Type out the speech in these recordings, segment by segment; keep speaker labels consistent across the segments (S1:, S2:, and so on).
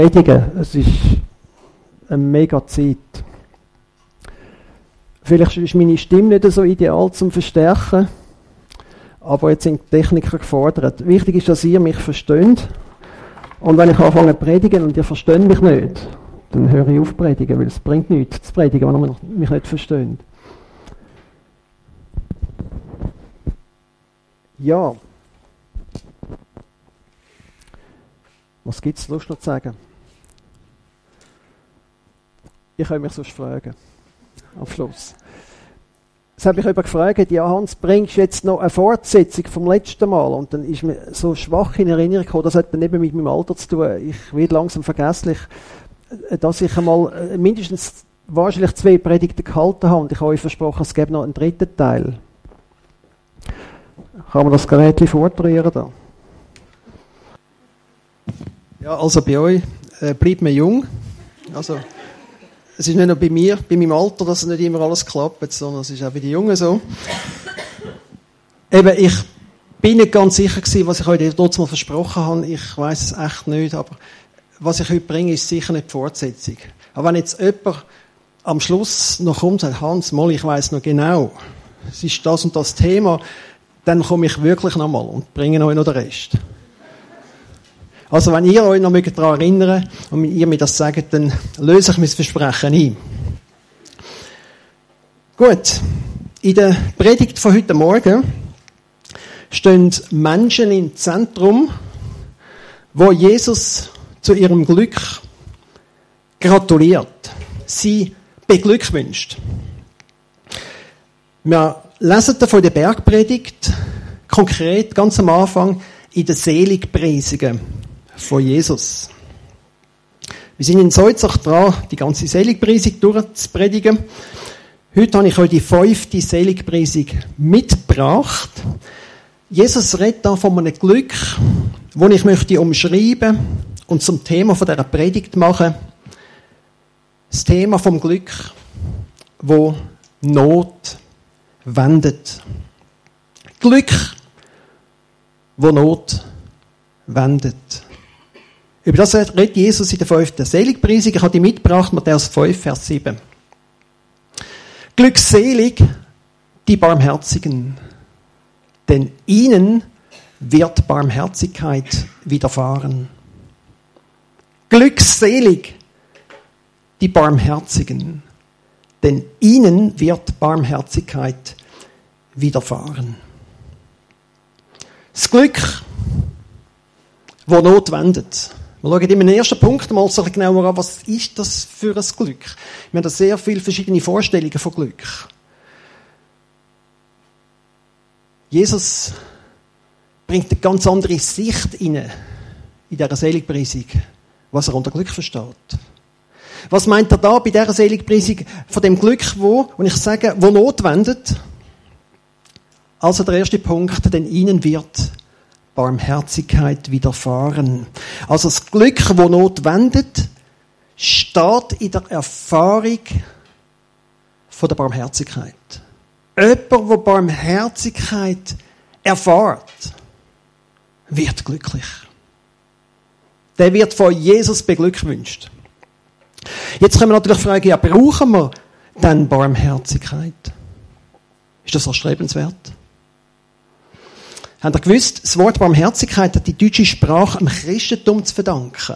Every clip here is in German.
S1: predigen. Es ist eine mega Zeit. Vielleicht ist meine Stimme nicht so ideal zum Verstärken, aber jetzt sind die Techniker gefordert. Wichtig ist, dass ihr mich versteht. Und wenn ich anfange zu predigen und ihr versteht mich nicht, dann höre ich auf zu predigen, weil es bringt nichts zu predigen, wenn ihr mich nicht versteht. Ja. Was gibt es Lust noch zu sagen? Ich könnte mich sonst fragen. Am Schluss. Es hat mich jemand gefragt, ja Hans, bringst du jetzt noch eine Fortsetzung vom letzten Mal? Und dann ist mir so schwach in Erinnerung gekommen, das hat dann eben mit meinem Alter zu tun. Ich werde langsam vergesslich, dass ich einmal mindestens wahrscheinlich 2 Predigten gehalten habe und ich habe euch versprochen, es gäbe noch einen 3. Teil. Kann man das Gerät vortrühren da?
S2: Ja, also bei euch bleibt man jung. Also, es ist nicht nur bei mir, bei meinem Alter, dass nicht immer alles klappt, sondern es ist auch bei den Jungen so. Eben, ich bin nicht ganz sicher gewesen, was ich euch dort mal versprochen habe. Ich weiss es echt nicht, aber was ich heute bringe, ist sicher nicht die Fortsetzung. Aber wenn jetzt jemand am Schluss noch kommt und sagt, Hans, mal, ich weiss noch genau, es ist das und das Thema, dann komme ich wirklich noch mal und bringe euch noch den Rest. Also wenn ihr euch noch daran erinnert und ihr mir das sagt, dann löse ich mein Versprechen ein. Gut, in der Predigt von heute Morgen stehen Menschen im Zentrum, wo Jesus zu ihrem Glück gratuliert, sie beglückwünscht. Wir lesen von der Bergpredigt, konkret ganz am Anfang, in den Seligpreisungen von Jesus. Wir sind in Salzach dran, die ganze Seligpreisung durchzupredigen. Heute habe ich euch die 5. Seligpreisung mitgebracht. Jesus redet da von einem Glück, das ich möchte umschreiben und zum Thema von dieser Predigt machen. Das Thema vom Glück, wo Not wendet. Glück, wo Not wendet. Über das redet Jesus in der 5. Seligpreisung. Ich habe die mitgebracht, Matthäus 5, Vers 7. Glückselig die Barmherzigen, denn ihnen wird Barmherzigkeit widerfahren. Glückselig die Barmherzigen, denn ihnen wird Barmherzigkeit widerfahren. Das Glück, wo Not wendet. Wir schauen immer den ersten Punkt mal so genauer an, was ist das für ein Glück? Wir haben da sehr viele verschiedene Vorstellungen von Glück. Jesus bringt eine ganz andere Sicht in dieser Seligpreisung, was er unter Glück versteht. Was meint er da bei dieser Seligpreisung von dem Glück, wo ich sage, wo Not wendet? Also der erste Punkt, denn ihnen wird Barmherzigkeit widerfahren. Also das Glück, das Not wendet, steht in der Erfahrung von der Barmherzigkeit. Jemand, der Barmherzigkeit erfährt, wird glücklich. Der wird von Jesus beglückwünscht. Jetzt können wir natürlich fragen, ja, brauchen wir denn Barmherzigkeit? Ist das erstrebenswert? Habt ihr gewusst, das Wort Barmherzigkeit hat die deutsche Sprache dem Christentum zu verdanken?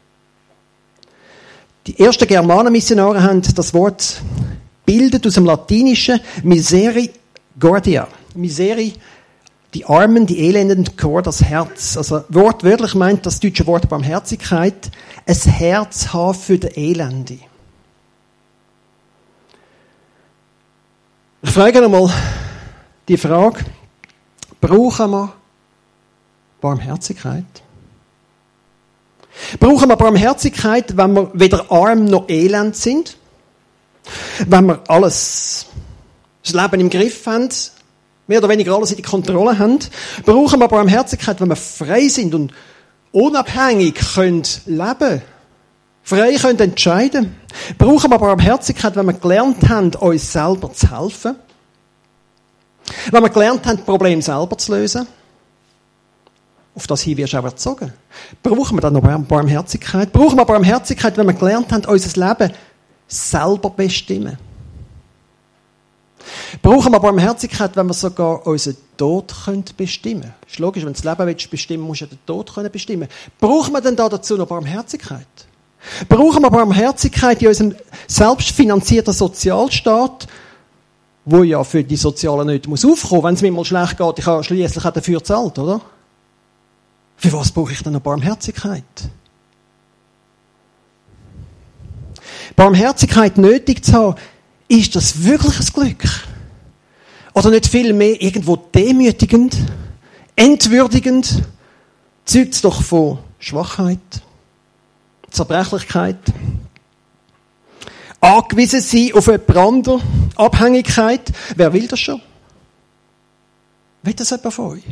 S2: Die ersten Germanenmissionare haben das Wort bildet aus dem Latinischen Misericordia. Miseri, die Armen, die Elenden, Cor, das Herz. Also wortwörtlich meint das deutsche Wort Barmherzigkeit ein Herz haben für den Elende. Ich frage nochmal die Frage, brauchen wir Barmherzigkeit? Brauchen wir Barmherzigkeit, wenn wir weder arm noch elend sind? Wenn wir das Leben im Griff haben, mehr oder weniger alles in die Kontrolle haben? Brauchen wir Barmherzigkeit, wenn wir frei sind und unabhängig können leben, frei können entscheiden? Brauchen wir Barmherzigkeit, wenn wir gelernt haben, uns selber zu helfen? Wenn wir gelernt haben, Probleme selber zu lösen? Auf das hin wirst du auch erzogen. Brauchen wir dann noch Barmherzigkeit? Brauchen wir Barmherzigkeit, wenn wir gelernt haben, unser Leben selber bestimmen? Brauchen wir Barmherzigkeit, wenn wir sogar unseren Tod bestimmen können? Ist logisch, wenn du das Leben bestimmen willst, musst du den Tod bestimmen. Brauchen wir denn dazu noch Barmherzigkeit? Brauchen wir Barmherzigkeit in unserem selbstfinanzierten Sozialstaat, wo ja für die sozialen Nöte muss aufkommen, wenn es mir mal schlecht geht, ich habe schliesslich auch dafür gezahlt, oder? Für was brauche ich denn noch Barmherzigkeit? Barmherzigkeit nötig zu haben, ist das wirklich ein Glück? Oder nicht vielmehr irgendwo demütigend, entwürdigend, zeugt es doch von Schwachheit, Zerbrechlichkeit, angewiesen sein auf jemand anderen, Abhängigkeit. Wer will das schon? Will das jemand von euch?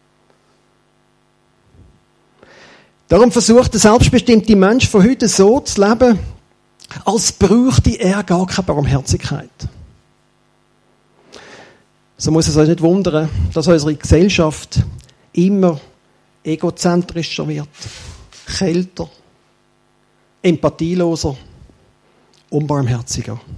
S2: Darum versucht der selbstbestimmte Mensch von heute so zu leben, als bräuchte er gar keine Barmherzigkeit. So muss es euch nicht wundern, dass unsere Gesellschaft immer egozentrischer wird, kälter, empathieloser, unbarmherziger.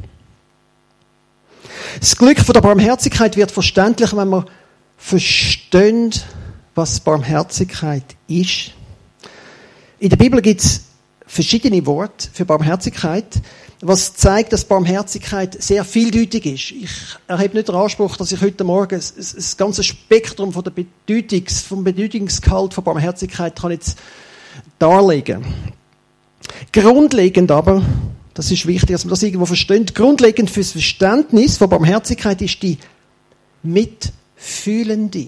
S2: Das Glück von der Barmherzigkeit wird verständlich, wenn wir verstehen, was Barmherzigkeit ist. In der Bibel gibt es verschiedene Worte für Barmherzigkeit, was zeigt, dass Barmherzigkeit sehr vieldeutig ist. Ich erhebe nicht den Anspruch, dass ich heute Morgen das ganze Spektrum vom Bedeutungsgehalt von Barmherzigkeit kann jetzt darlegen. Grundlegend aber, das ist wichtig, dass man das irgendwo versteht, grundlegend fürs Verständnis von Barmherzigkeit ist die mitfühlende,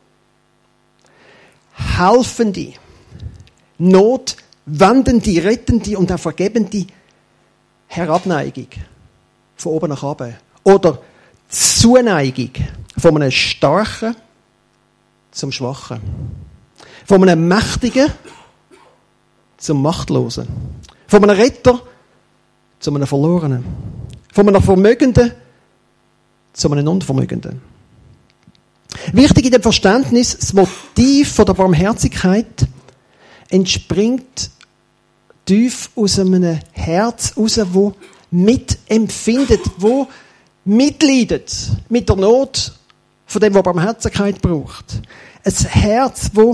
S2: helfende, notwendende, rettende und auch vergebende Herabneigung von oben nach unten. Oder Zuneigung von einem Starken zum Schwachen. Von einem Mächtigen zum Machtlosen. Von einem Retter zu einem Verlorenen. Von einem Vermögenden zu einem Unvermögenden. Wichtig in dem Verständnis, das Motiv von der Barmherzigkeit entspringt tief aus einem Herz raus, wo mitempfindet, wo mitleidet mit der Not von dem, der Barmherzigkeit braucht. Ein Herz, wo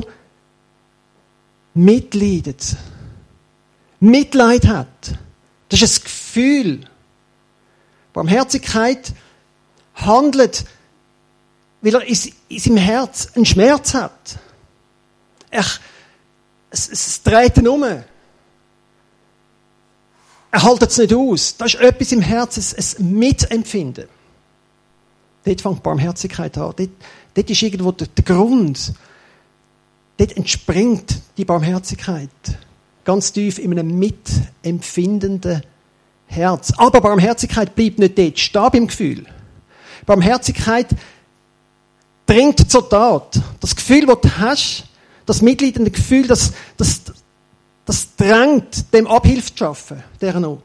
S2: mitleidet, Mitleid hat. Das ist ein Gefühl. Barmherzigkeit handelt, weil er in seinem Herz einen Schmerz hat. Es dreht ihn um. Er hält es nicht aus. Da ist etwas im Herzen, ein Mitempfinden. Dort fängt Barmherzigkeit an. Dort ist irgendwo der Grund. Dort entspringt die Barmherzigkeit. Ganz tief in einem mitempfindenden Herz. Aber Barmherzigkeit bleibt nicht dort stehen beim Gefühl. Barmherzigkeit dringt zur Tat. Das Gefühl, das du hast, das mitleidende Gefühl, das drängt, dem Abhilfe zu schaffen, dieser Not.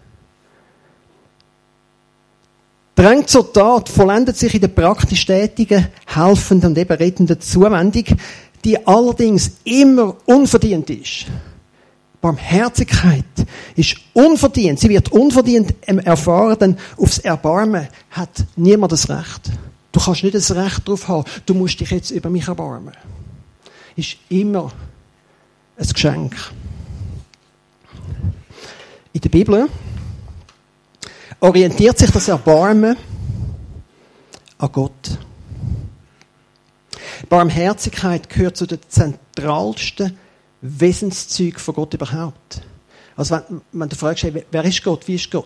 S2: Drängt zur Tat, vollendet sich in der praktisch tätigen, helfenden und eben rettenden Zuwendung, die allerdings immer unverdient ist. Barmherzigkeit ist unverdient. Sie wird unverdient erfahren, denn aufs Erbarmen hat niemand das Recht. Du kannst nicht das Recht darauf haben, du musst dich jetzt über mich erbarmen. Ist immer ein Geschenk. In der Bibel orientiert sich das Erbarmen an Gott. Barmherzigkeit gehört zu den zentralsten Wesenszügen von Gott überhaupt. Also wenn du fragst, hey, wer ist Gott, wie ist Gott?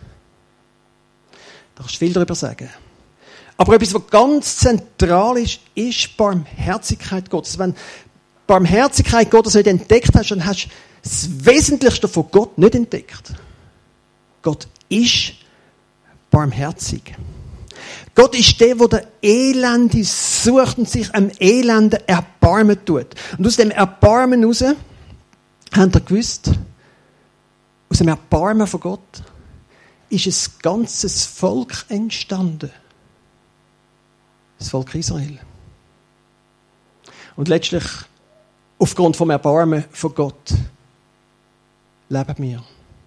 S2: Da kannst du viel darüber sagen. Aber etwas, was ganz zentral ist, ist Barmherzigkeit Gottes. Wenn Barmherzigkeit Gottes nicht entdeckt hast, dann hast du das Wesentlichste von Gott nicht entdeckt. Gott ist barmherzig. Gott ist der der Elende sucht und sich am Elenden erbarmen tut. Und aus dem Erbarmen heraus, habt ihr gewusst, aus dem Erbarmen von Gott ist ein ganzes Volk entstanden. Das Volk Israel. Und letztlich aufgrund vom Erbarmen von Gott leben wir.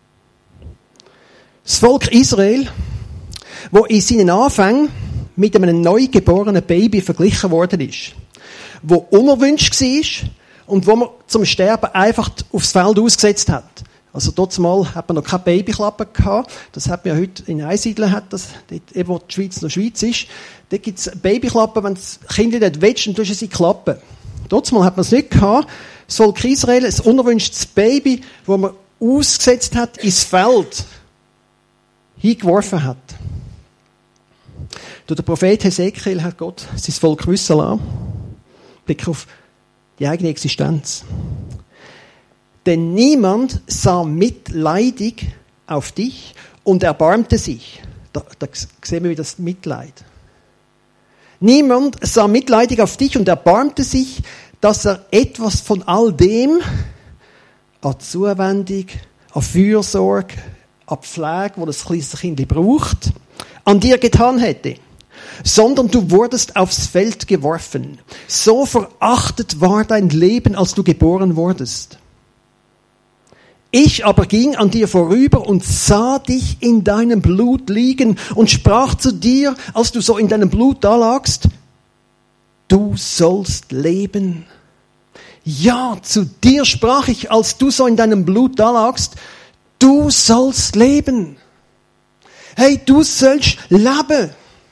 S2: Das Volk Israel, wo in seinen Anfängen mit einem neugeborenen Baby verglichen worden ist, wo unerwünscht war und wo man zum Sterben einfach aufs Feld ausgesetzt hat. Also dort mal hat man noch keine Babyklappe gehabt. Das hat man ja heute in Einsiedeln, hat das, dort, eben wo die Schweiz noch Schweiz ist. Dort gibt es Babyklappen, wenn das Kind nicht willst, dann tust du sie klappen. Dort mal hat man es nicht gehabt. Das Volk Israel, ein unerwünschtes Baby, wo man ausgesetzt hat, ins Feld hingeworfen hat. Durch den Prophet Hesekiel hat Gott sein Volk wissen lassen, Blick auf die eigene Existenz. Denn niemand sah mitleidig auf dich und erbarmte sich. Da sehen wir wieder das Mitleid. Niemand sah mitleidig auf dich und erbarmte sich, dass er etwas von all dem an Zuwendung, an Fürsorge, an Pflege, wo das kleine Kind braucht, an dir getan hätte. Sondern du wurdest aufs Feld geworfen. So verachtet war dein Leben, als du geboren wurdest. Ich aber ging an dir vorüber und sah dich in deinem Blut liegen und sprach zu dir, als du so in deinem Blut da lagst, du sollst leben. Ja, zu dir sprach ich, als du so in deinem Blut da lagst, du sollst leben. Hey, du sollst leben.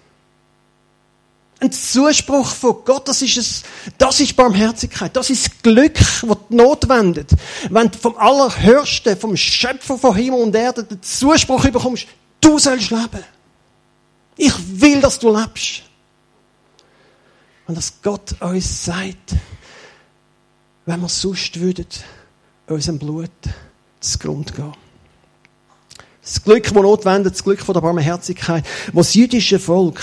S2: Ein Zuspruch von Gott, das ist Barmherzigkeit, das ist Glück, das die Not wendet. Wenn du vom Allerhöchsten, vom Schöpfer von Himmel und Erde den Zuspruch bekommst, du sollst leben. Ich will, dass du lebst. Und dass Gott uns sagt, wenn wir sonst würden, unserem Blut zugrunde gehen. Das Glück, das Not wendet, das Glück von der Barmherzigkeit, das das jüdische Volk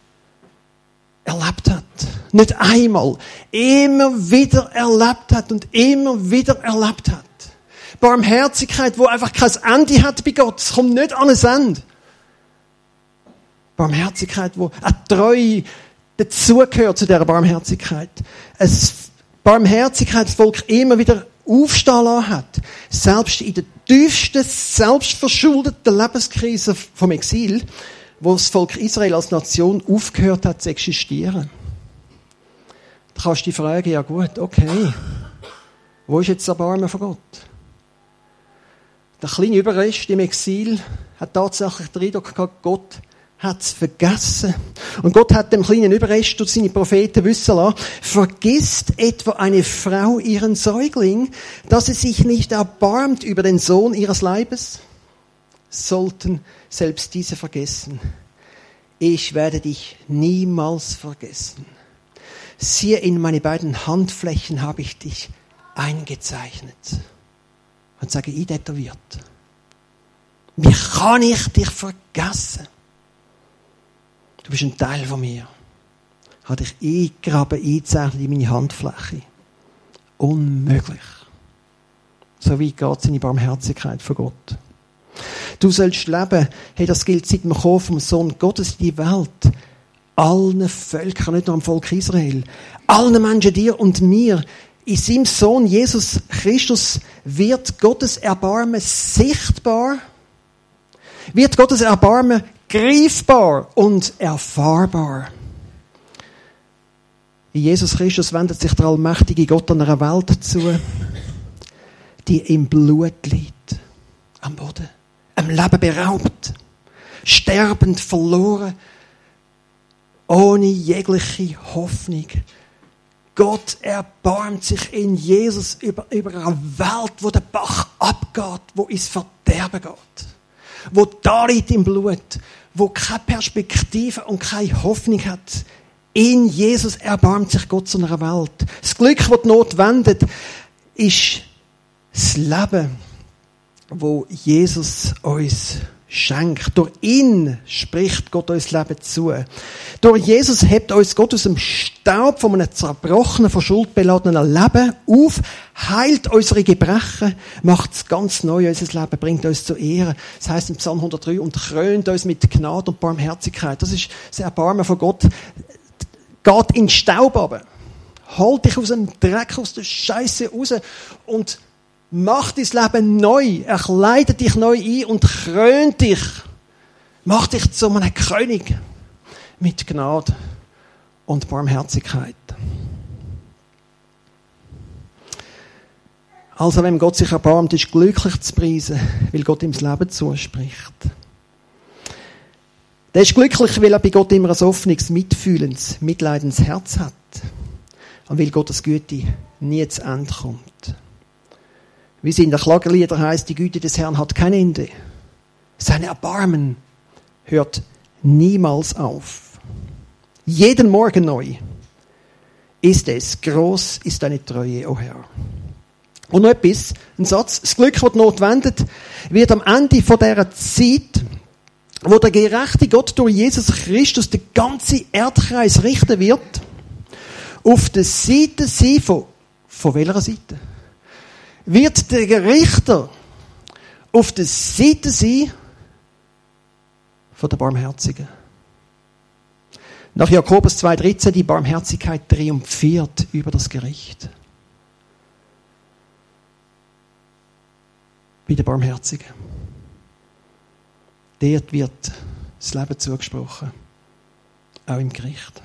S2: erlebt hat. Nicht einmal. Immer wieder erlebt hat und immer wieder erlebt hat. Barmherzigkeit, wo einfach kein Ende hat bei Gott. Es kommt nicht an ein Ende. Barmherzigkeit, wo auch Treue dazugehört zu dieser Barmherzigkeit. Ein Barmherzigkeitsvolk immer wieder aufstehen lassen hat. Selbst in der tiefsten, selbstverschuldeten Lebenskrise vom Exil, wo das Volk Israel als Nation aufgehört hat zu existieren. Da kannst du dich fragen, ja gut, okay, wo ist jetzt das Erbarmen von Gott? Der kleine Überrest im Exil hat tatsächlich den Eindruck gehabt, Gott hat es vergessen. Und Gott hat dem kleinen Überrest durch seine Propheten wissen lassen, vergisst etwa eine Frau ihren Säugling, dass sie sich nicht erbarmt über den Sohn ihres Leibes? Sollten selbst diese vergessen. Ich werde dich niemals vergessen. Siehe, in meine beiden Handflächen habe ich dich eingezeichnet. Und sage, eintätowiert. Wie kann ich dich vergessen? Du bist ein Teil von mir. Ich habe dich eingegraben, eingezeichnet in meine Handfläche. Unmöglich. So weit geht es in die Barmherzigkeit von Gott. Du sollst leben, hey, das gilt seit dem Kommen vom Sohn Gottes in die Welt. Allen Völkern, nicht nur am Volk Israel. Allen Menschen, dir und mir. In seinem Sohn Jesus Christus wird Gottes Erbarmen sichtbar. Wird Gottes Erbarmen greifbar und erfahrbar. In Jesus Christus wendet sich der allmächtige Gott an einer Welt zu, die im Blut liegt. Am Boden. Am Leben beraubt. Sterbend verloren. Ohne jegliche Hoffnung. Gott erbarmt sich in Jesus über eine Welt, wo der Bach abgeht, wo ins Verderben geht. Wo da liegt im Blut. Wo keine Perspektive und keine Hoffnung hat. In Jesus erbarmt sich Gott zu einer Welt. Das Glück, das die Not wendet, ist das Leben, wo Jesus uns schenkt. Durch ihn spricht Gott uns Leben zu. Durch Jesus hebt uns Gott aus dem Staub von einem zerbrochenen, von Schuld beladenen Leben auf, heilt unsere Gebrechen, macht es ganz neu unser Leben, bringt uns zur Ehre. Das heisst im Psalm 103, und krönt uns mit Gnade und Barmherzigkeit. Das ist das Erbarmen von Gott. Geht in den Staub runter. holt dich aus dem Dreck, aus der Scheiße raus und macht dein Leben neu. Er kleidet dich neu ein und krönt dich. Macht dich zu einem König mit Gnade und Barmherzigkeit. Also, wenn Gott sich erbarmt, ist glücklich zu preisen, weil Gott ihm das Leben zuspricht. Der ist glücklich, weil er bei Gott immer ein offenes, mitfühlendes, mitleidendes Herz hat. Und weil Gottes Güte nie zu Ende kommt. Wie es in den Klageliedern heisst, die Güte des Herrn hat kein Ende. Sein Erbarmen hört niemals auf. Jeden Morgen neu ist es. Gross ist deine Treue, o Herr. Und noch etwas, ein Satz. Das Glück, das die Not wendet, wird am Ende von dieser Zeit, wo der gerechte Gott durch Jesus Christus den ganzen Erdkreis richten wird, auf der Seite sein von welcher Seite? Wird der Richter auf der Seite sein von der Barmherzigen. Nach Jakobus 2,13, die Barmherzigkeit triumphiert über das Gericht. Bei der Barmherzigen. Dort wird das Leben zugesprochen. Auch im Gericht.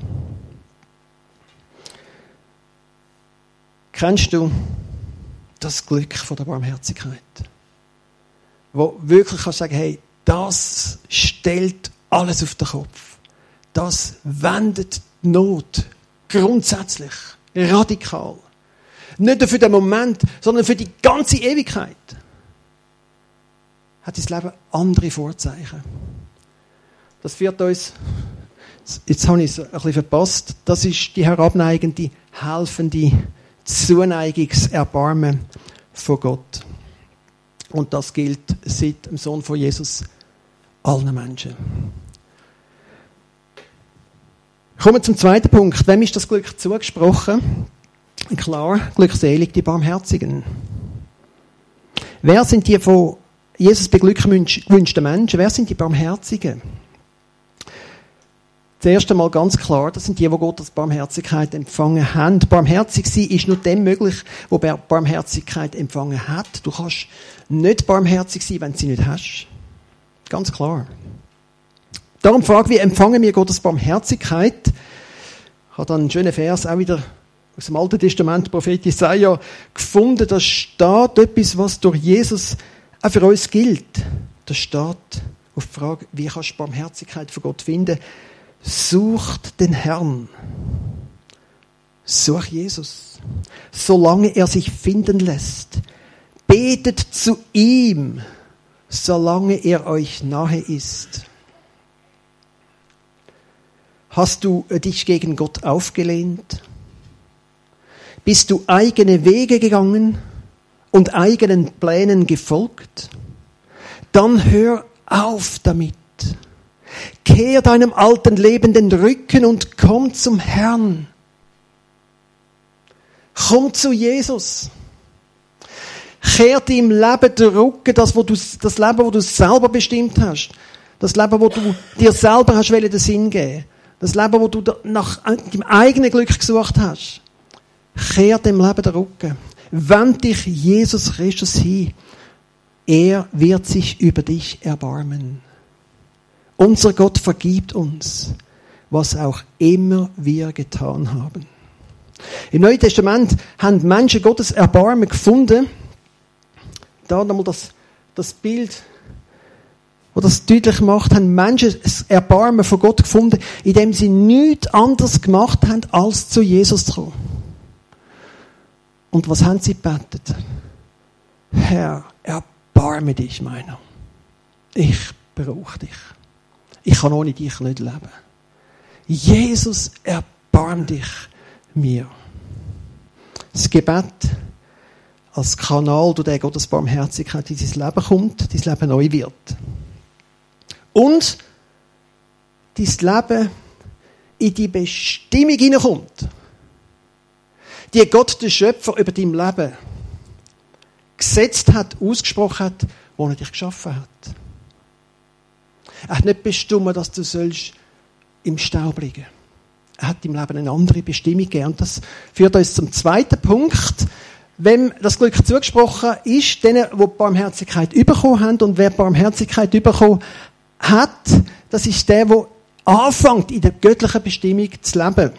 S2: Kennst du das Glück von der Barmherzigkeit? Wo wirklich kannst du sagen, hey, das stellt alles auf den Kopf. Das wendet die Not grundsätzlich, radikal. Nicht nur für den Moment, sondern für die ganze Ewigkeit. Hat das Leben andere Vorzeichen. Das führt uns, jetzt habe ich es ein bisschen verpasst, das ist die herabneigende, helfende Zuneigungserbarmen von Gott. Und das gilt seit dem Sohn von Jesus allen Menschen. Kommen wir zum zweiten Punkt. Wem ist das Glück zugesprochen? Klar, glückselig die Barmherzigen. Wer sind die von Jesus beglückwünschten Menschen? Wer sind die Barmherzigen? Zuerst einmal ganz klar, das sind die Gottes Barmherzigkeit empfangen haben. Barmherzig sein ist nur dem möglich, wo Barmherzigkeit empfangen hat. Du kannst nicht barmherzig sein, wenn du sie nicht hast. Ganz klar. Darum frage, wie empfangen wir Gottes Barmherzigkeit? Ich habe dann einen schönen Vers auch wieder aus dem Alten Testament, Prophet Jesaja, gefunden. Da steht etwas, was durch Jesus auch für uns gilt. Da steht auf die Frage, wie kannst du Barmherzigkeit von Gott finden? Sucht den Herrn. Such Jesus. Solange er sich finden lässt. Betet zu ihm, solange er euch nahe ist. Hast du dich gegen Gott aufgelehnt? Bist du eigene Wege gegangen und eigenen Plänen gefolgt? Dann hör auf damit. Kehr deinem alten Leben den Rücken und komm zum Herrn. Komm zu Jesus. Kehr deinem Leben den Rücken, das Leben, das du selber bestimmt hast. Das Leben, wo du dir selber hast den Sinn geben. Das Leben, wo du nach deinem eigenen Glück gesucht hast. Kehr dem Leben den Rücken. Wend dich Jesus Christus hin. Er wird sich über dich erbarmen. Unser Gott vergibt uns, was auch immer wir getan haben. Im Neuen Testament haben Menschen Gottes Erbarmen gefunden. Da nochmal das Bild, wo das deutlich macht, haben Menschen das Erbarmen von Gott gefunden, indem sie nichts anderes gemacht haben, als zu Jesus zu kommen. Und was haben sie gebetet? Herr, erbarme dich meiner. Ich brauche dich. Ich kann ohne dich nicht leben. Jesus, erbarm dich mir. Das Gebet als Kanal, durch den Gottes Barmherzigkeit in dein Leben kommt, dein Leben neu wird. Und dein Leben in die Bestimmung hineinkommt, die Gott, der Schöpfer, über dein Leben gesetzt hat, ausgesprochen hat, wo er dich geschaffen hat. Er hat nicht bestimmt, dass du im Staub liegen sollst. er hat im Leben eine andere Bestimmung gegeben. Und das führt uns zum zweiten Punkt. Wem das Glück zugesprochen ist, denen, die Barmherzigkeit bekommen haben. Und wer Barmherzigkeit bekommen hat, das ist der anfängt, in der göttlichen Bestimmung zu leben.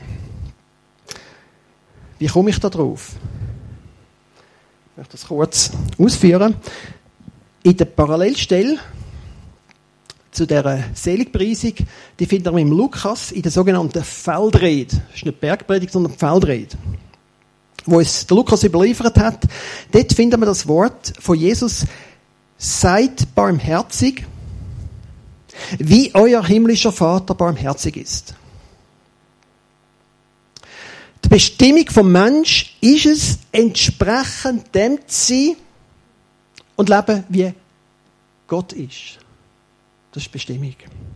S2: Wie komme ich da drauf? Ich möchte das kurz ausführen. In der Parallelstelle zu dieser Seligpreisung, die finden wir im Lukas in der sogenannten Feldrede. Das ist nicht Bergpredigt, sondern Feldrede. Wo es der Lukas überliefert hat, dort finden wir das Wort von Jesus: Seid barmherzig, wie euer himmlischer Vater barmherzig ist. Die Bestimmung vom Mensch ist es, entsprechend dem zu sein und leben, wie Gott ist. Das ist die Bestimmung.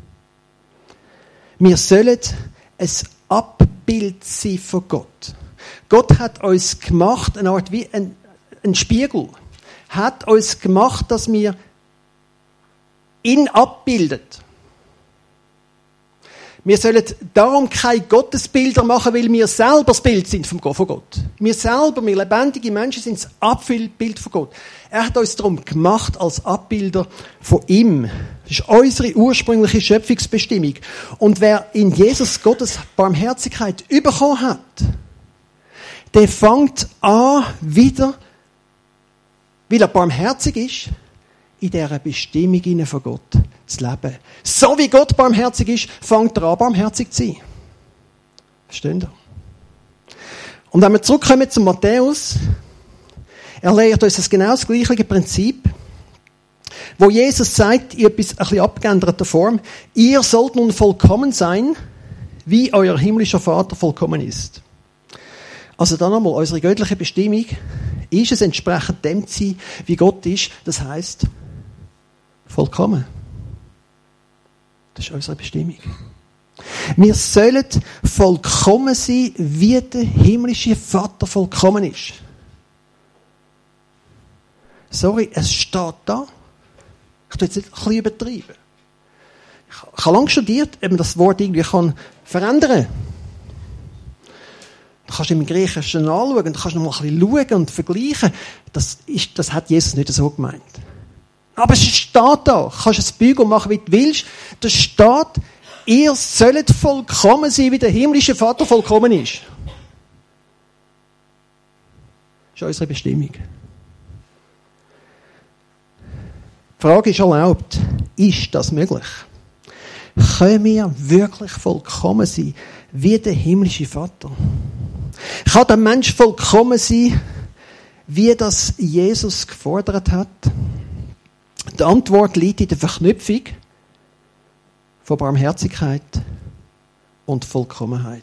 S2: Wir sollen ein Abbild sein von Gott. Gott hat uns gemacht, eine Art wie ein Spiegel. Hat uns gemacht, dass wir ihn abbilden. Wir sollen darum keine Gottesbilder machen, weil wir selber das Bild sind von Gott. Wir selber, wir lebendige Menschen, sind das Abbild von Gott. Er hat uns darum gemacht als Abbilder von ihm. Das ist unsere ursprüngliche Schöpfungsbestimmung. Und wer in Jesus Gottes Barmherzigkeit bekommen hat, der fängt an, wieder, weil er barmherzig ist, in dieser Bestimmung von Gott zu leben. So wie Gott barmherzig ist, fängt er an, barmherzig zu sein. Verstehen ihr? Und wenn wir zurückkommen zu Matthäus, er lehrt uns das genau das gleiche Prinzip, wo Jesus sagt, in etwas ein bisschen abgeänderter Form: Ihr sollt nun vollkommen sein, wie euer himmlischer Vater vollkommen ist. Also dann nochmal, unsere göttliche Bestimmung ist es, entsprechend dem zu sein, wie Gott ist. Das heisst, vollkommen. Das ist unsere Bestimmung. Wir sollen vollkommen sein, wie der himmlische Vater vollkommen ist. Sorry, es steht da. Ich tue jetzt nicht ein bisschen übertreiben. Ich habe lange studiert, ob man das Wort irgendwie verändern kann. Du kannst im Griechischen anschauen, du kannst noch mal ein bisschen schauen und vergleichen. Das hat Jesus nicht so gemeint. Aber es steht da. Du kannst es bügeln machen, wie du willst. Da steht, ihr sollt vollkommen sein, wie der himmlische Vater vollkommen ist. Das ist unsere Bestimmung. Die Frage ist erlaubt: Ist das möglich? Können wir wirklich vollkommen sein, wie der himmlische Vater? Kann der Mensch vollkommen sein, wie das Jesus gefordert hat? Die Antwort liegt in der Verknüpfung von Barmherzigkeit und Vollkommenheit.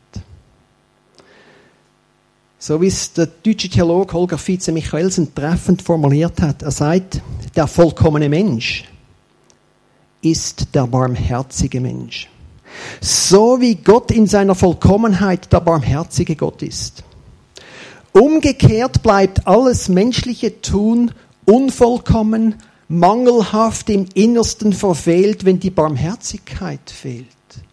S2: So wie es der deutsche Theologe Holger Vize-Michaelsen treffend formuliert hat. Er sagt, der vollkommene Mensch ist der barmherzige Mensch. So wie Gott in seiner Vollkommenheit der barmherzige Gott ist. Umgekehrt bleibt alles menschliche Tun unvollkommen, mangelhaft, im Innersten verfehlt, wenn die Barmherzigkeit fehlt.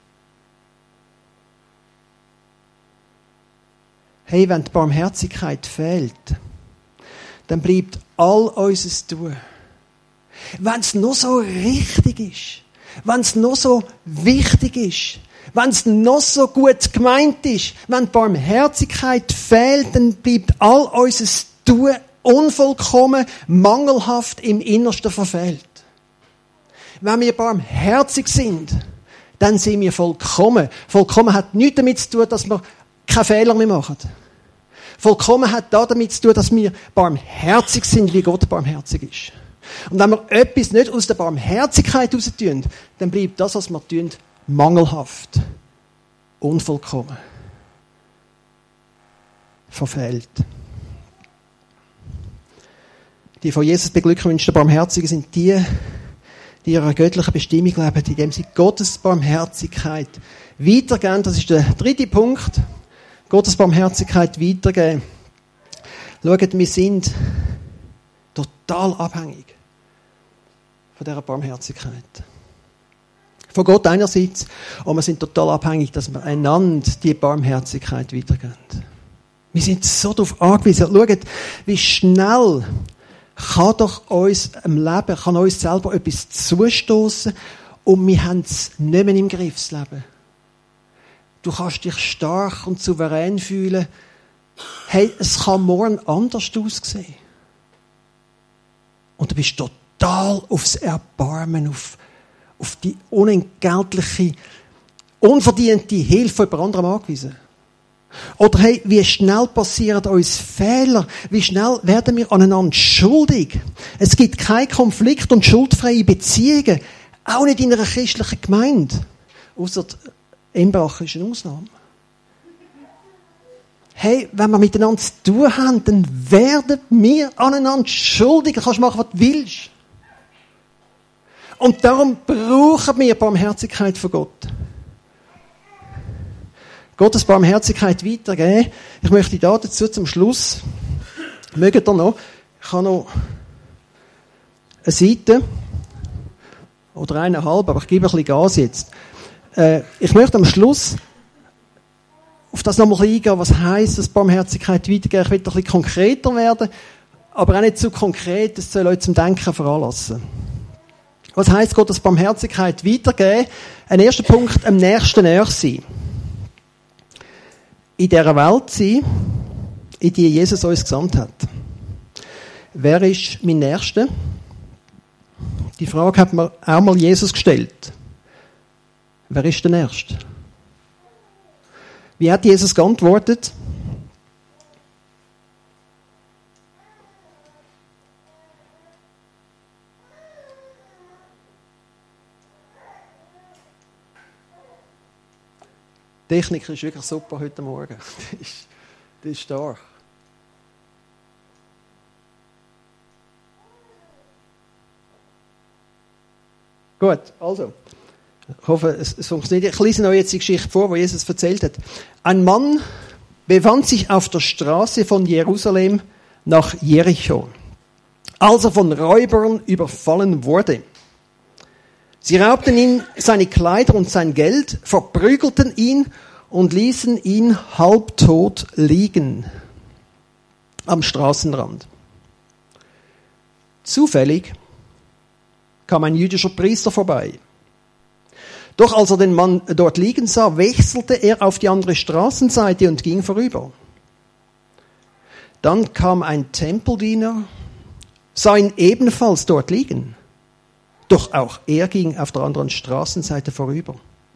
S2: Hey, wenn die Barmherzigkeit fehlt, dann bleibt all unser Tun. Wenn es nur so richtig ist, wenn es nur so wichtig ist, wenn es noch so gut gemeint ist, wenn die Barmherzigkeit fehlt, dann bleibt all unser Tun unvollkommen, mangelhaft, im Innersten verfehlt. Wenn wir barmherzig sind, dann sind wir vollkommen. Vollkommen hat nichts damit zu tun, dass wir keine Fehler mehr machen. Vollkommen hat damit zu tun, dass wir barmherzig sind, wie Gott barmherzig ist. Und wenn wir etwas nicht aus der Barmherzigkeit heraus tun, dann bleibt das, was wir tun, mangelhaft, unvollkommen, verfehlt. Die von Jesus beglückwünschten Barmherzigen sind die ihrer göttlichen Bestimmung leben, indem sie Gottes Barmherzigkeit weitergeben. Das ist der dritte Punkt. Gottes Barmherzigkeit weitergeben. Schaut, wir sind total abhängig von dieser Barmherzigkeit. Von Gott einerseits, und wir sind total abhängig, dass wir einander die Barmherzigkeit weitergeben. Wir sind so darauf angewiesen. Schaut, wie schnell kann doch uns im Leben, kann uns selber etwas zustoßen und wir haben es nicht mehr im Griff, das Leben. Du kannst dich stark und souverän fühlen. Hey, es kann morgen anders aussehen. Und du bist total aufs Erbarmen, auf die unentgeltliche, unverdiente Hilfe von jemand anderem angewiesen. Oder hey, wie schnell passieren uns Fehler? Wie schnell werden wir aneinander schuldig? Es gibt keinen Konflikt und schuldfreie Beziehungen. Auch nicht in einer christlichen Gemeinde. Ausser Embach ist eine Ausnahme. Hey, wenn wir miteinander zu tun haben, dann werden wir aneinander schuldig. Du kannst machen, was du willst. Und darum brauchen wir Barmherzigkeit von Gott. Gottes Barmherzigkeit weitergeben. Ich möchte da dazu zum Schluss, mögt ihr noch, ich habe noch eine Seite, oder 1,5, aber ich gebe ein bisschen Gas jetzt. Ich möchte am Schluss auf das nochmal eingehen, was heisst das Barmherzigkeit weitergeben. Ich will ein bisschen konkreter werden, aber auch nicht zu konkret, das soll euch zum Denken veranlassen. Was heisst Gottes Barmherzigkeit weitergeben? Ein erster Punkt, am nächsten näher sein. In dieser Welt sein, in die Jesus uns gesandt hat. Wer ist mein Nächster? Die Frage hat mir auch mal Jesus gestellt. Wer ist der Nächste? Wie hat Jesus geantwortet? Die Technik ist wirklich super heute Morgen. Die ist stark. Gut, also. Ich hoffe, es funktioniert. Ich lese euch jetzt die Geschichte vor, die Jesus erzählt hat. Ein Mann befand sich auf der Straße von Jerusalem nach Jericho, als er von Räubern überfallen wurde. Sie raubten ihm seine Kleider und sein Geld, verprügelten ihn und ließen ihn halbtot liegen am Straßenrand. Zufällig kam ein jüdischer Priester vorbei. Doch als er den Mann dort liegen sah, wechselte er auf die andere Straßenseite und ging vorüber. Dann kam ein Tempeldiener, sah ihn ebenfalls dort liegen. Doch auch er ging auf der anderen Straßenseite vorüber.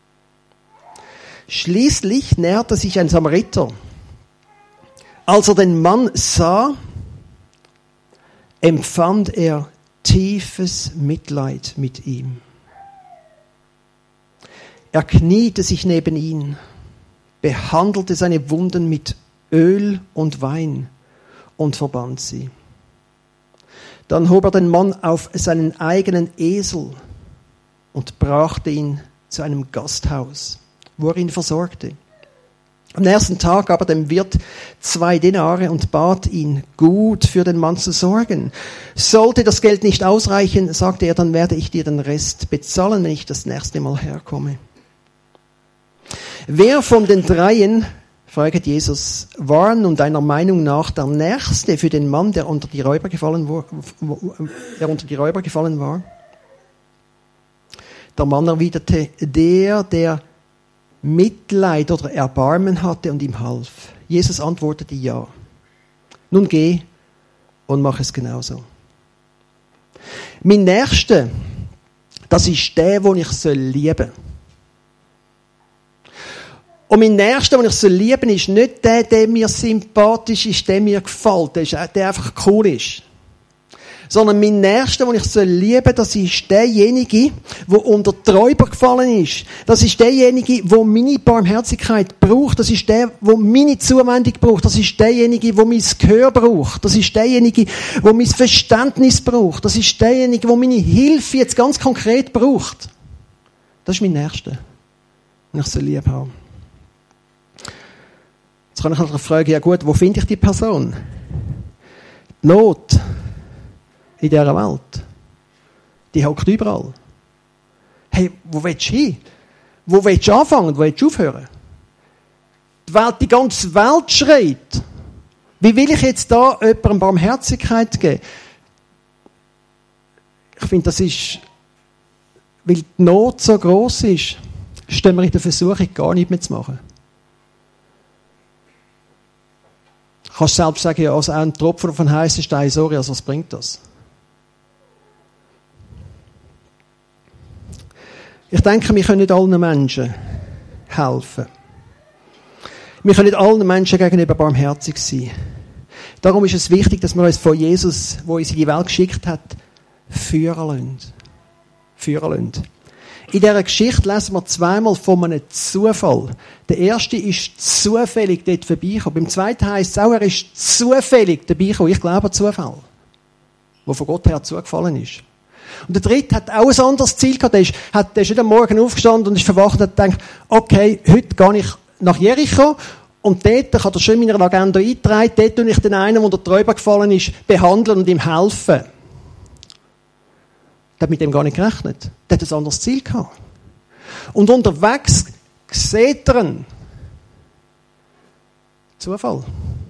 S2: Schließlich näherte sich ein Samariter. Als er den Mann sah, empfand er tiefes Mitleid mit ihm. Er kniete sich neben ihn, behandelte seine Wunden mit Öl und Wein und verband sie. Dann hob er den Mann auf seinen eigenen Esel und brachte ihn zu einem Gasthaus, wo er ihn versorgte. Am nächsten Tag gab er dem Wirt 2 Denare und bat ihn, gut für den Mann zu sorgen. Sollte das Geld nicht ausreichen, sagte er, dann werde ich dir den Rest bezahlen, wenn ich das nächste Mal herkomme. Wer von den dreien, fragt Jesus, war nun deiner Meinung nach der Nächste für den Mann, der unter die Räuber gefallen war? Der Mann erwiderte, der Mitleid oder Erbarmen hatte und ihm half. Jesus antwortete, ja. Nun geh und mach es genauso. Mein Nächster, das ist der, den ich lieben soll. Und mein Nächster, den ich lieben soll, ist nicht der mir sympathisch ist, der mir gefällt, der einfach cool ist. Sondern mein Nächster, den ich lieben soll, das ist derjenige, der unter die Räuber gefallen ist. Das ist derjenige, der meine Barmherzigkeit braucht. Das ist der, der meine Zuwendung braucht. Das ist derjenige, der mein Gehör braucht. Das ist derjenige, der mein Verständnis braucht. Das ist derjenige, der meine Hilfe jetzt ganz konkret braucht. Das ist mein Nächster, den ich lieb habe. Jetzt kann ich noch fragen, ja gut, wo finde ich die Person? Die Not in dieser Welt, die hockt überall. Hey, wo willst du hin? Wo willst du anfangen? Wo willst du aufhören? Die ganze Welt schreit. Wie will ich jetzt da jemandem Barmherzigkeit geben? Ich finde, das ist, weil die Not so gross ist, stehen wir in der Versuchung, gar nichts mehr zu machen. Du kannst selbst sagen, ja, also auch ein Tropfen auf einen heißen Stein, sorry, also was bringt das? Ich denke, wir können nicht allen Menschen helfen. Wir können nicht allen Menschen gegenüber barmherzig sein. Darum ist es wichtig, dass wir uns von Jesus, der uns in die Welt geschickt hat, führen lassen. In dieser Geschichte lesen wir zweimal von einem Zufall. Der erste ist zufällig dort vorbeigekommen. Beim zweiten heisst es auch, er ist zufällig dabei gekommen. Ich glaube an Zufall, der von Gott her zugefallen ist. Und der dritte hat auch ein anderes Ziel gehabt. Der ist nicht am Morgen aufgestanden und ist verwacht und hat gedacht, okay, heute gehe ich nach Jericho und dort kann er schon in meiner Agenda eintragen, dort tue ich den einen, der der Träuber gefallen ist, behandeln und ihm helfen. Der hat mit dem gar nicht gerechnet. Der hat ein anderes Ziel gehabt. Und unterwegs sieht er ihn. Zufall.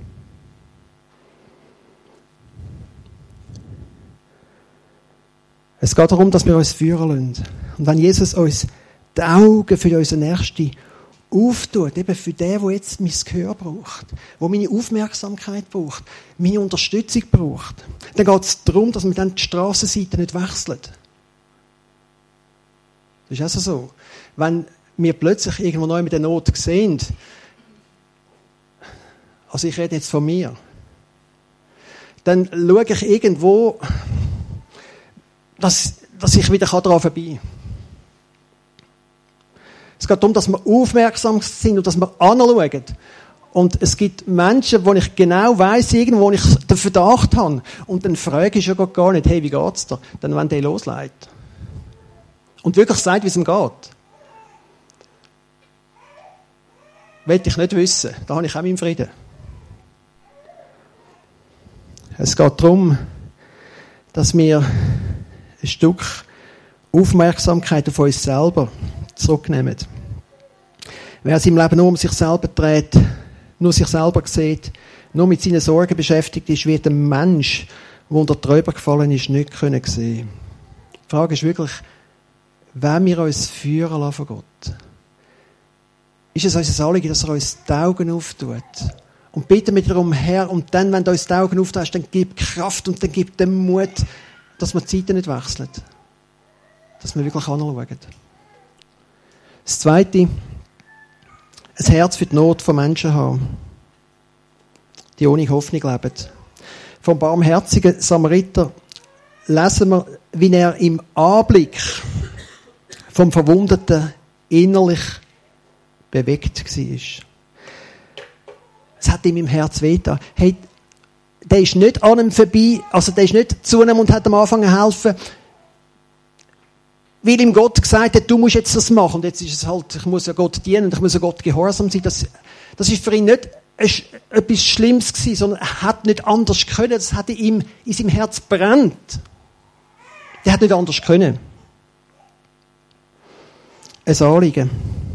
S2: Es geht darum, dass wir uns führen lassen. Und wenn Jesus uns die Augen für unseren Nächsten auftut, eben für den, der jetzt mein Gehör braucht, der meine Aufmerksamkeit braucht, meine Unterstützung braucht, dann geht es darum, dass wir dann die Strassenseite nicht wechseln. Das ist also so. Wenn wir plötzlich irgendwo neu mit der Not sehen, also ich rede jetzt von mir, dann schaue ich irgendwo, dass ich wieder daran vorbei kann. Es geht darum, dass wir aufmerksam sind und dass wir anschauen. Und es gibt Menschen, wo ich genau weiss, irgendwo ich den Verdacht habe. Und dann frage ich schon gar nicht, hey, wie geht's dir? Dann, wenn der losleitet. Und wirklich sagt, wie es ihm geht. Will ich nicht wissen. Da habe ich auch meinen Frieden. Es geht darum, dass wir ein Stück Aufmerksamkeit auf uns selber zurücknehmen. Wer es im Leben nur um sich selber dreht, nur sich selber sieht, nur mit seinen Sorgen beschäftigt ist, wird ein Mensch, der unter die Räuber gefallen ist, nicht sehen können. Die Frage ist wirklich, wollen wir uns führen lassen von Gott? Ist es unser Anliegen, dass er uns die Augen auftut? Und bitten wir darum, Herr, und dann, wenn du uns die Augen auftust, dann gib Kraft und dann gib den Mut, dass wir die Zeiten nicht wechseln. Dass wir wirklich anschauen. Das Zweite, ein Herz für die Not von Menschen haben, die ohne Hoffnung leben. Vom barmherzigen Samariter lesen wir, wie er im Anblick vom Verwundeten innerlich bewegt war. Es hat ihm im Herz wehgetan. Hey, der ist nicht an ihm vorbei, also der ist nicht zu ihm und hat am Anfang helfen, weil ihm Gott gesagt hat, du musst jetzt das machen. Und jetzt ist es halt, ich muss ja Gott dienen und ich muss ja Gott gehorsam sein. Das ist für ihn nicht etwas Schlimmes gewesen, sondern er hat nicht anders können. Das hat ihm in seinem Herz brennt. Der hat nicht anders können. Ein Anliegen.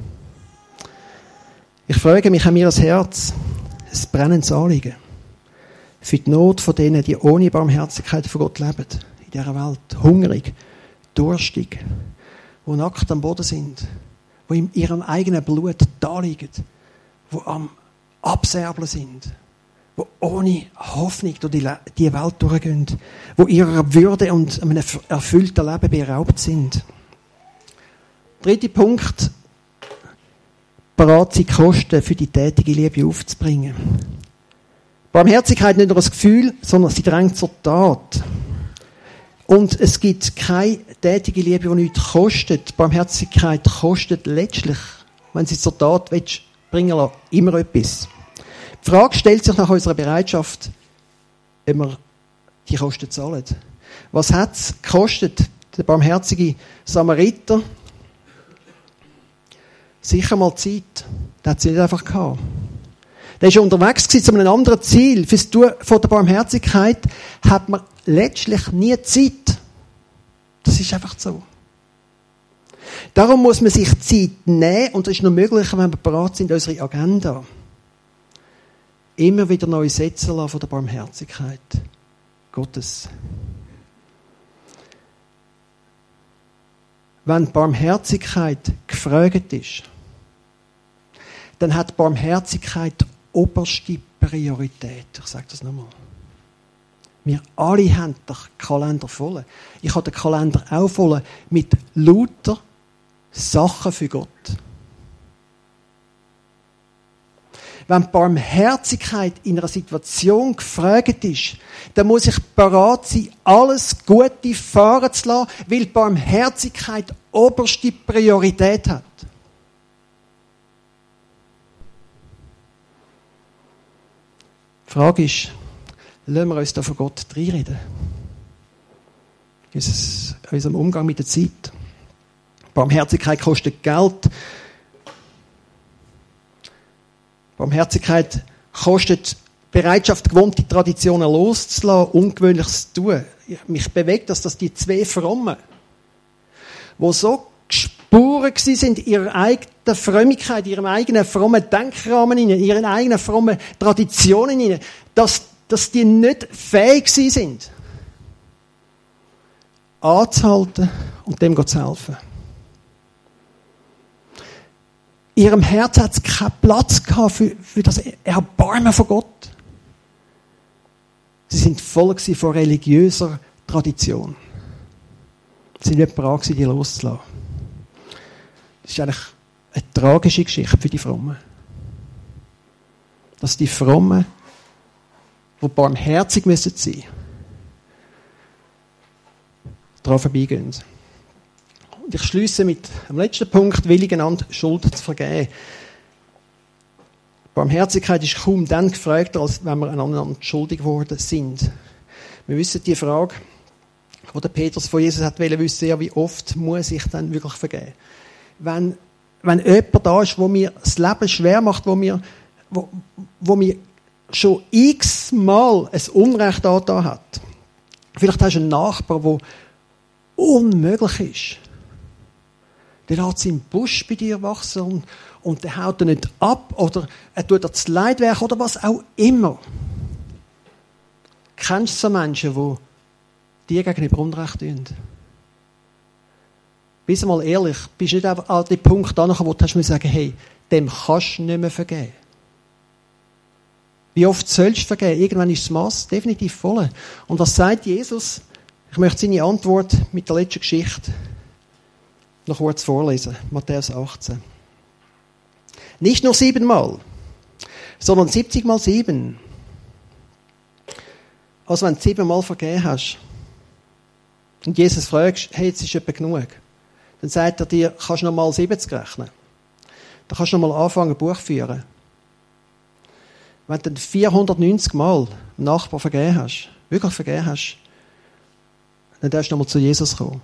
S2: Ich frage mich, haben wir das Herz, ein brennendes Anliegen für die Not von denen, die ohne Barmherzigkeit von Gott leben, in dieser Welt, hungrig, durstig, die nackt am Boden sind, die in ihrem eigenen Blut da liegen, die am Abserbeln sind, die ohne Hoffnung durch die Welt durchgehen, die ihrer Würde und einem erfüllten Leben beraubt sind. Dritter Punkt, bereit sein, Kosten für die tätige Liebe aufzubringen. Barmherzigkeit nicht nur ein Gefühl, sondern sie drängt zur Tat. Und es gibt keine tätige Liebe, die nichts kostet. Barmherzigkeit kostet letztlich, wenn sie zur Tat bringen lässt, immer etwas. Die Frage stellt sich nach unserer Bereitschaft, ob wir die Kosten zahlen. Was hat es gekostet, der barmherzige Samariter? Sicher mal Zeit. Das hat sie nicht einfach gehabt. Der war unterwegs zu einem anderen Ziel. Fürs Tun von der Barmherzigkeit hat man letztlich nie Zeit. Das ist einfach so. Darum muss man sich Zeit nehmen, und das ist nur möglich, wenn wir bereit sind, unsere Agenda immer wieder neu setzen lassen von der Barmherzigkeit Gottes. Wenn Barmherzigkeit gefragt ist, dann hat Barmherzigkeit oberste Priorität. Ich sage das nochmal. Wir alle haben den Kalender voll. Ich habe den Kalender auch voll mit lauter Sachen für Gott. Wenn Barmherzigkeit in einer Situation gefragt ist, dann muss ich bereit sein, alles Gute fahren zu lassen, weil Barmherzigkeit oberste Priorität hat. Die Frage ist, lassen wir uns da von Gott reinreden? In unserem Umgang mit der Zeit. Barmherzigkeit kostet Geld. Barmherzigkeit kostet Bereitschaft, gewohnte Traditionen loszulassen, Ungewöhnliches zu tun. Mich bewegt das, dass die zwei Frommen, die so Spuren sind in ihrer eigenen Frömmigkeit, in ihrem eigenen frommen Denkrahmen, in ihren eigenen frommen Traditionen, dass die nicht fähig sind, anzuhalten und dem Gott zu helfen. In ihrem Herz hat es keinen Platz gehabt für das Erbarmen von Gott. Sie sind voll von religiöser Tradition. Sie sind nicht bereit, die loszulassen. Das ist eigentlich eine tragische Geschichte für die Frommen. Dass die Frommen, die barmherzig müssen sein, daran vorbeigehen. Und ich schliesse mit dem letzten Punkt, willig einander Schuld zu vergeben. Barmherzigkeit ist kaum dann gefragter, als wenn wir einander schuldig geworden sind. Wir wissen die Frage, die der Petrus von Jesus hat wissen, ja, wie oft muss ich dann wirklich vergeben? Wenn jemand da ist, wo mir das Leben schwer macht, wo mir schon x-mal ein Unrecht angetan hat. Vielleicht hast du einen Nachbar, der unmöglich ist. Der hat seinen Busch bei dir wachsen und der haut ihn nicht ab oder er tut dir das Leidwerk oder was auch immer. Kennst du so Menschen, die dir gegenüber Unrecht tun? Bist du mal ehrlich, bist du nicht einfach an den Punkt angekommen, wo du hast sagen, hey, dem kannst du nicht mehr vergeben. Wie oft sollst du vergeben? Irgendwann ist das Maß definitiv voll. Und was sagt Jesus? Ich möchte seine Antwort mit der letzten Geschichte noch kurz vorlesen. Matthäus 18. Nicht nur 7-mal, sondern 70 mal 7. Also wenn du 7-mal vergeben hast und Jesus fragst, hey, jetzt ist etwa genug, dann sagt er dir, kannst du noch mal 70 rechnen. Dann kannst du noch mal anfangen, ein Buch zu führen. Wenn du 490 Mal dem Nachbar vergeben hast, wirklich vergeben hast, dann darfst du noch mal zu Jesus kommen.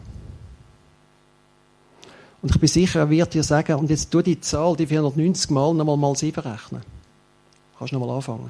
S2: Und ich bin sicher, er wird dir sagen, und jetzt tu die Zahl, die 490 Mal, noch mal 7 rechnen. Kannst du noch mal anfangen.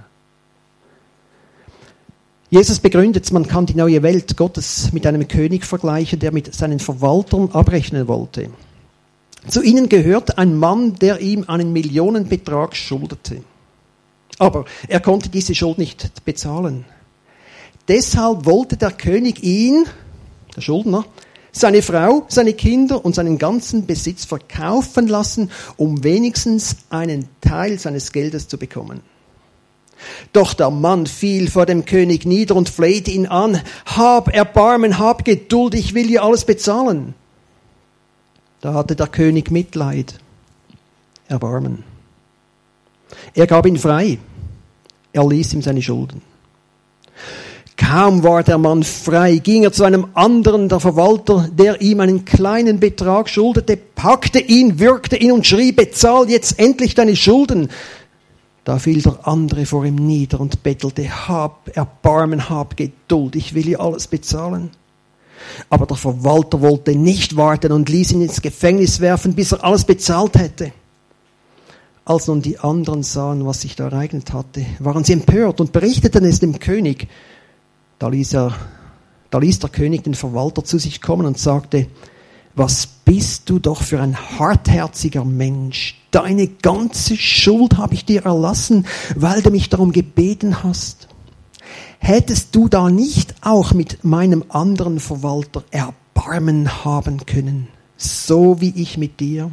S2: Jesus begründet, man kann die neue Welt Gottes mit einem König vergleichen, der mit seinen Verwaltern abrechnen wollte. Zu ihnen gehört ein Mann, der ihm einen Millionenbetrag schuldete. Aber er konnte diese Schuld nicht bezahlen. Deshalb wollte der König ihn, der Schuldner, seine Frau, seine Kinder und seinen ganzen Besitz verkaufen lassen, um wenigstens einen Teil seines Geldes zu bekommen. Doch der Mann fiel vor dem König nieder und flehte ihn an. Hab Erbarmen, hab Geduld, ich will dir alles bezahlen. Da hatte der König Mitleid, Erbarmen. Er gab ihn frei. Er ließ ihm seine Schulden. Kaum war der Mann frei, ging er zu einem anderen, der Verwalter, der ihm einen kleinen Betrag schuldete, packte ihn, würgte ihn und schrie, bezahl jetzt endlich deine Schulden. Da fiel der andere vor ihm nieder und bettelte, hab Erbarmen, hab Geduld, ich will dir alles bezahlen. Aber der Verwalter wollte nicht warten und ließ ihn ins Gefängnis werfen, bis er alles bezahlt hätte. Als nun die anderen sahen, was sich da ereignet hatte, waren sie empört und berichteten es dem König. Da ließ der König den Verwalter zu sich kommen und sagte, was bist du doch für ein hartherziger Mensch. Deine ganze Schuld habe ich dir erlassen, weil du mich darum gebeten hast. Hättest du da nicht auch mit meinem anderen Verwalter Erbarmen haben können, so wie ich mit dir?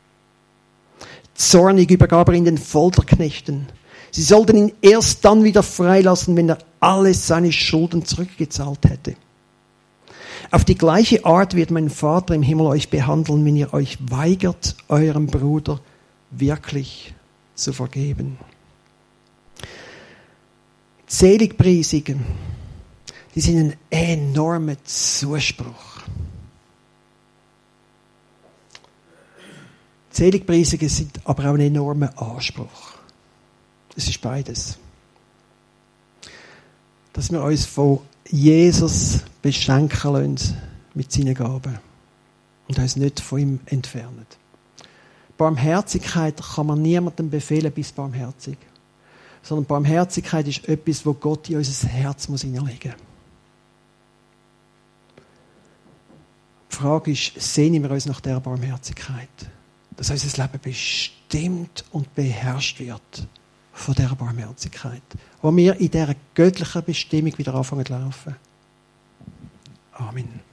S2: Zornig übergab er ihn den Folterknechten. Sie sollten ihn erst dann wieder freilassen, wenn er alles seine Schulden zurückgezahlt hätte. Auf die gleiche Art wird mein Vater im Himmel euch behandeln, wenn ihr euch weigert, eurem Bruder wirklich zu vergeben. Seligpreisige, die sind ein enormer Zuspruch. Seligpreisige sind aber auch ein enormer Anspruch. Es ist beides. Dass wir uns von Jesus beschenken lassen mit seinen Gaben und uns nicht von ihm entfernen. Barmherzigkeit kann man niemandem befehlen, bis barmherzig. Sondern Barmherzigkeit ist etwas, wo Gott in unser Herz hineinlegen muss. Die Frage ist, sehnen wir uns nach dieser Barmherzigkeit? Dass unser Leben bestimmt und beherrscht wird von dieser Barmherzigkeit. Wo wir in dieser göttlichen Bestimmung wieder anfangen zu laufen. Amen.